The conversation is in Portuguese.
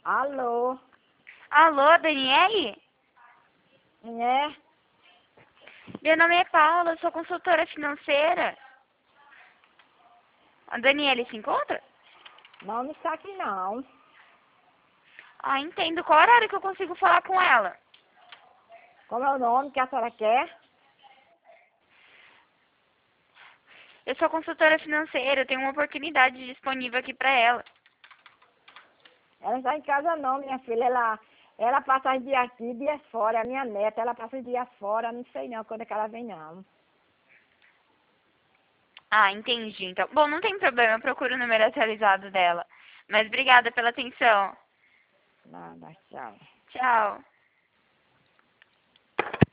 Alô? Alô, Daniele? É? Meu nome é Paula, eu sou consultora financeira. A Daniele se encontra? Não está aqui não. Ah, entendo. Qual horário que eu consigo falar com ela? Como é o nome que a senhora quer? Eu sou consultora financeira, eu tenho uma oportunidade disponível aqui pra ela. Ela não está em casa não, minha filha. Ela passa os dias aqui, dias fora. A minha neta, ela passa os dias fora. Não sei não quando é que ela vem não. Ah, entendi. Então, bom, não tem problema, eu procuro o número atualizado dela. Mas obrigada pela atenção. Nada, tchau. Tchau.